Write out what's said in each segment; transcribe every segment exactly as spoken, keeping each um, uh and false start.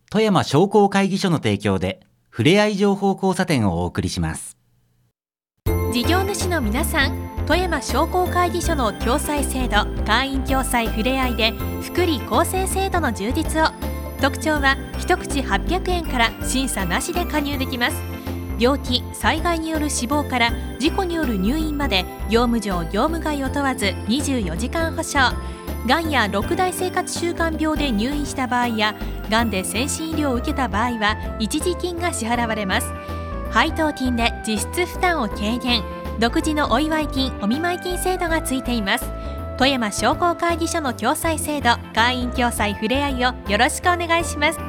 富山商工会議所の提供でふれあい情報交差点をお送りします。 事業主の皆さん、富山商工会議所の共済制度、会員共済ふれあいで福利厚生制度の充実を。特徴は一口はっぴゃくえんから審査なしで加入できます。病気・災害による死亡から事故による入院まで業務上業務外を問わずにじゅうよじかん保証。がんやろく大生活習慣病で入院した場合やがんで先進医療を受けた場合は一時金が支払われます。配当金で実質負担を軽減。独自のお祝い金・お見舞い金制度がついています。富山商工会議所の共済制度、会員共済ふれあいをよろしくお願いします。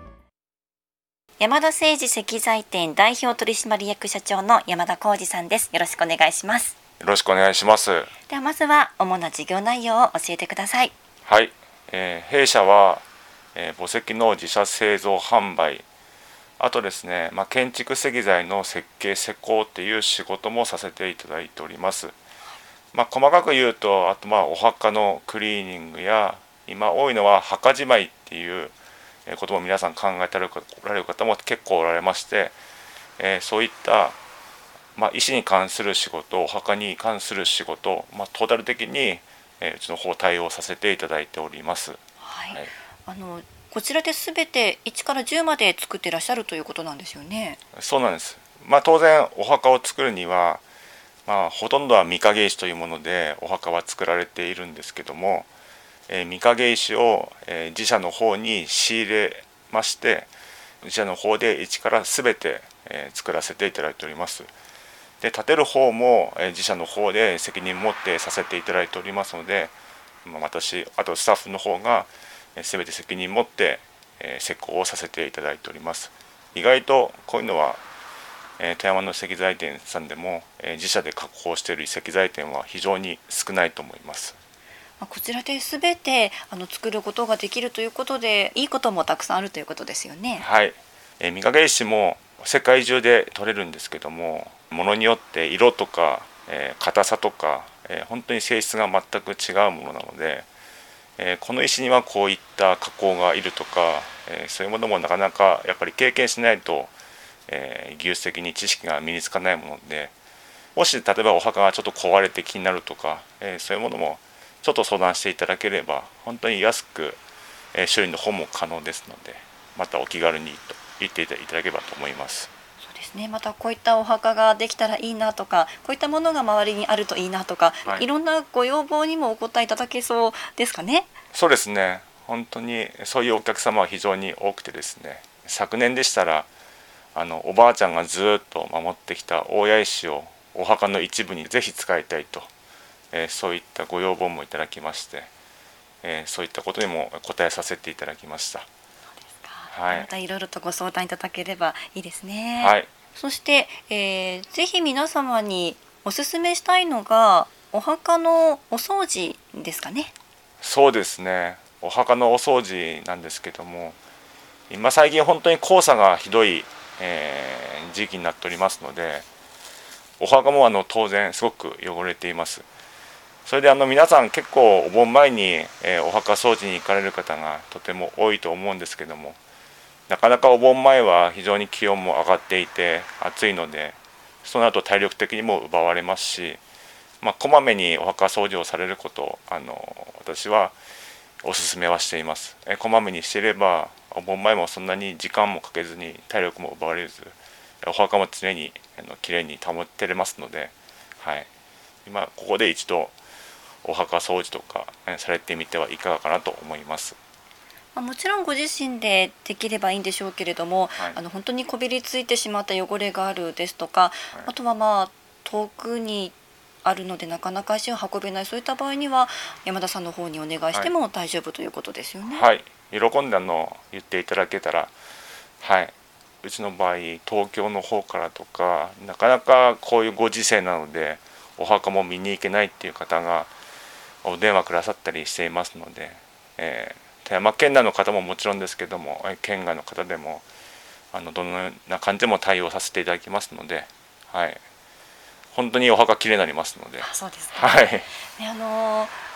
山田誠二石材店代表取締役社長の山田浩二さんです。よろしくお願いします。 よろしくお願いします。 ではまずは主な事業内容を教えてください。 はい、えー、弊社は、えー、墓石の自社製造販売、あとですね、まあ、建築石材の設計施工っていう仕事もさせていただいております。まあ、細かく言うと、あとまあお墓のクリーニングや、今多いのは墓じまいっていうことも皆さん考えておられる方も結構おられまして、えー、そういった、まあ、石に関する仕事、お墓に関する仕事、まあ、トータル的に、えー、うちの方対応させていただいております。 はいはい、あのこちらで全ていちからじゅうまで作っていらっしゃるということなんですよね。 そうなんです。まあ、当然お墓を作るには、まあ、ほとんどは御影石というものでお墓は作られているんですけども、えー、御影石を、えー、自社の方に仕入れまして、自社の方で一から全て、えー、作らせていただいております。で、建てる方も、えー、自社の方で責任を持ってさせていただいておりますので、まあ、私あとスタッフの方がすべて責任を持って、えー、施工をさせていただいております。意外とこういうのは、えー、富山の石材店さんでも、えー、自社で加工している石材店は非常に少ないと思います。 こちらで全てあの作ることができるということで、いいこともたくさんあるということですよね。 はい、えー、御影石も世界中で取れるんですけども、ものによって色とか、えー、硬さとか、えー、本当に性質が全く違うものなので、えー、この石にはこういった加工がいるとか、えー、そういうものもなかなかやっぱり経験しないと、えー、技術的に知識が身につかないもので、もし例えばお墓がちょっと壊れて気になるとか、えー、そういうものもちょっと相談していただければ本当に安く、えー、修理の方も可能ですので、またお気軽にと言っていただければと思います。 そうですね、またこういったお墓ができたらいいなとか、こういったものが周りにあるといいなとか、はい、いろんなご要望にもお答えいただけそうですかね。 そうですね、本当にそういうお客様は非常に多くてですね、昨年でしたらあのおばあちゃんがずっと守ってきた大谷石をお墓の一部にぜひ使いたいと、えー、そういったご要望もいただきまして、えー、そういったことにも答えさせていただきました。 そうですか、 はい、 またいろいろとご相談いただければいいですね。 はい、 そして、えー、ぜひ皆様にお勧めしたいのがお墓のお掃除ですかね。 そうですね、お墓のお掃除なんですけども、今最近本当に黄砂がひどい、えー、時期になっておりますので、お墓もあの当然すごく汚れています。それであの皆さん結構お盆前に、えー、お墓掃除に行かれる方がとても多いと思うんですけども、なかなかお盆前は非常に気温も上がっていて暑いので、そうなると体力的にも奪われますし、まあ、こまめにお墓掃除をされることをあの私はお勧めはしています。えこまめにしていればお盆前もそんなに時間もかけずに体力も奪われず、お墓も常にあのきれいに保ってれますので、はい、今ここで一度お墓掃除とかされてみてはいかがかなと思います。 もちろんご自身でできればいいんでしょうけれども、はい、あの本当にこびりついてしまった汚れがあるですとか、はい、あとはまあ遠くにあるのでなかなか足を運べない、そういった場合には山田さんの方にお願いしても大丈夫ということですよね。 はい、喜んであの言っていただけたら、はい、うちの場合東京の方からとか、なかなかこういうご時世なのでお墓も見に行けないっていう方がお電話くださったりしていますので、えー富山県内の方ももちろんですけども、県外の方でもあのどのような感じでも対応させていただきますので、はい、本当にお墓きれいになりますので。 あ、そうですか。 はい、 ね、あの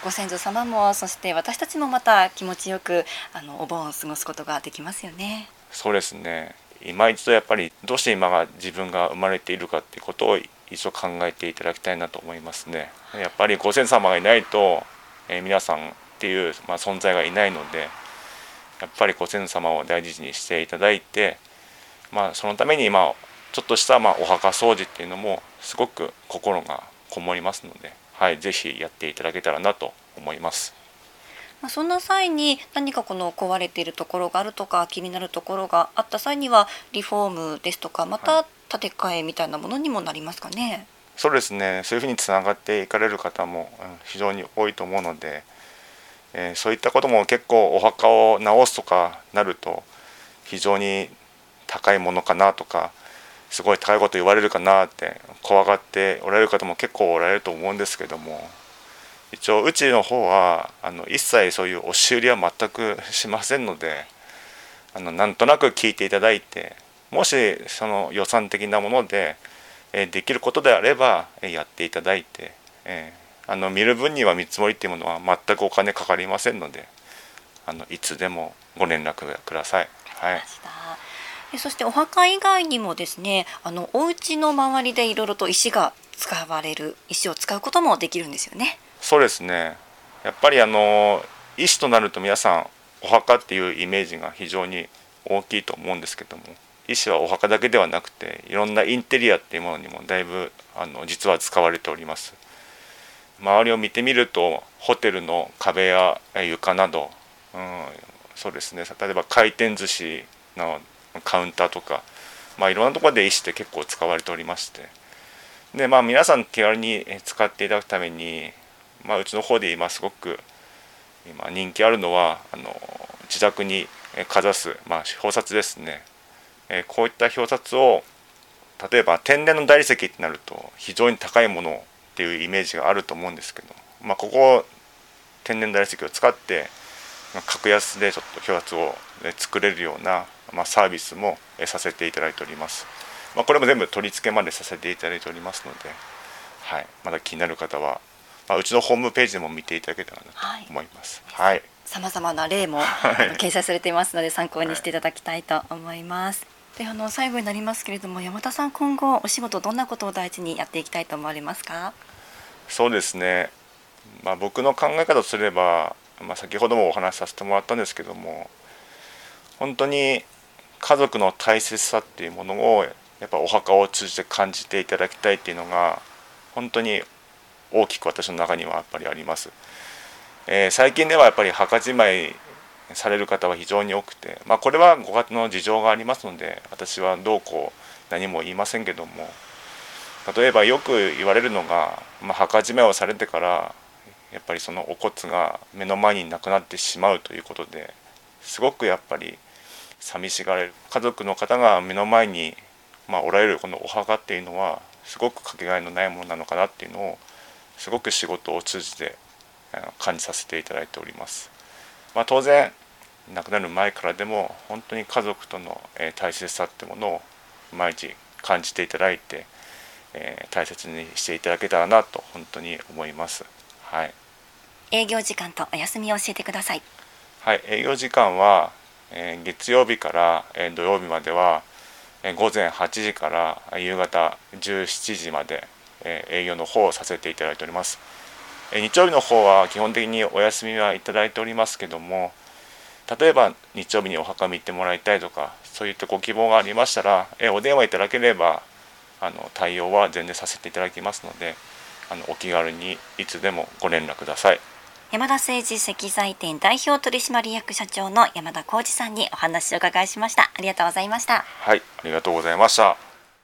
ご先祖様もそして私たちもまた気持ちよくあのお盆を過ごすことができますよね。 そうですね。今一度やっぱりどうして今が自分が生まれているかっていうことを一度考えていただきたいなと思いますね。やっぱりご先祖様がいないと、えー、皆さんっていう、まあ、存在がいないので、やっぱりご先祖様を大事にしていただいて、まあ、そのために、まあ、ちょっとした、まあ、お墓掃除っていうのもすごく心がこもりますので、はい、ぜひやっていただけたらなと思います。 まあ、そんな際に何かこの壊れているところがあるとか気になるところがあった際にはリフォームですとかまた建て替えみたいなものにもなりますかね。はい、 そうですね。そういうふうにつながっていかれる方も非常に多いと思うので、えー、そういったことも結構お墓を直すとかなると非常に高いものかなとか、すごい高いこと言われるかなって怖がっておられる方も結構おられると思うんですけども、一応うちの方はあの一切そういう押し売りは全くしませんので、あのなんとなく聞いていただいて、もしその予算的なもので、えー、できることであれば、えー、やっていただいて、えー、あの見る分には見積もりっていうものは全くお金かかりませんので、あのいつでもご連絡ください。はい。 そしてお墓以外にもですね、あのお家の周りでいろいろと石が使われる、石を使うこともできるんですよね。 そうですね。やっぱりあの石となると皆さんお墓っていうイメージが非常に大きいと思うんですけども、石はお墓だけではなくていろんなインテリアっていうものにもだいぶあの実は使われております。周りを見てみるとホテルの壁や床など、うん、そうですね、例えば回転寿司のカウンターとか、まあ、いろんなところで石って結構使われておりまして、で、まあ、皆さん気軽に使っていただくために、まあ、うちの方で今すごく今人気あるのはあの自宅にかざす、まあ、表札ですね。えこういった表札を例えば天然の大理石ってなると非常に高いものっていうイメージがあると思うんですけど、まあ、ここ天然大理石を使って格安でちょっと表札を作れるような、まあ、サービスもさせていただいております。まあ、これも全部取り付けまでさせていただいておりますので、はい、まだ気になる方は、まあ、うちのホームページでも見ていただけたらなと思います。はい。 さまざまな例も掲載されていますので参考にしていただきたいと思います。で、あの最後になりますけれども、山田さん今後お仕事どんなことを大事にやっていきたいと思われますか？ そうですね。まあ、僕の考え方とすれば、まあ、先ほどもお話しさせてもらったんですけども、本当に家族の大切さっていうものをやっぱお墓を通じて感じていただきたいっていうのが本当に大きく私の中にはやっぱりあります。えー、最近ではやっぱり墓じまいされる方は非常に多くて、まあ、これはご家庭の事情がありますので私はどうこう何も言いませんけども、例えばよく言われるのが、まあ、墓じまいをされてからやっぱりそのお骨が目の前になくなってしまうということですごくやっぱり寂しがれる家族の方が目の前に、まあ、おられるこのお墓っていうのはすごくかけがえのないものなのかなっていうのをすごく仕事を通じて感じさせていただいております。まあ、当然亡くなる前からでも本当に家族との大切さってものを毎日感じていただいて、えー、大切にしていただけたらなと本当に思います。はい。 営業時間とお休みを教えてください。 はい、営業時間は、えー、月曜日から、えー、土曜日までは、えー、午前はちじから夕方じゅうしちじまで、えー、営業の方をさせていただいております。えー、日曜日の方は基本的にお休みはいただいておりますけども、例えば日曜日にお墓見てもらいたいとかそういったご希望がありましたら、えー、お電話いただければあの対応は全然させていただきますので、あのお気軽にいつでもご連絡ください。 山田製磁石材店代表取締役社長の山田浩二さんにお話をお伺いしました。ありがとうございました。 はい、ありがとうございました。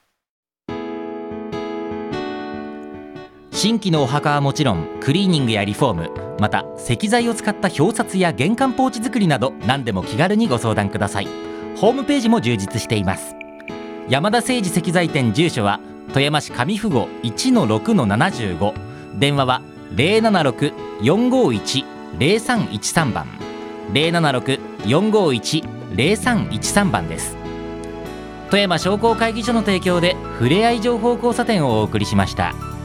新規のお墓はもちろんクリーニングやリフォーム、また石材を使った表札や玄関ポーチ作りなど何でも気軽にご相談ください。ホームページも充実しています。山田製磁石材店、住所は富山市上富郷 いちのろくのななじゅうご、電話は ゼロななろく よんごいち ゼロさんいちさん 番 ゼロななろく よんごいち ゼロさんいちさん 番です。富山商工会議所の提供でふれあい情報交差点をお送りしました。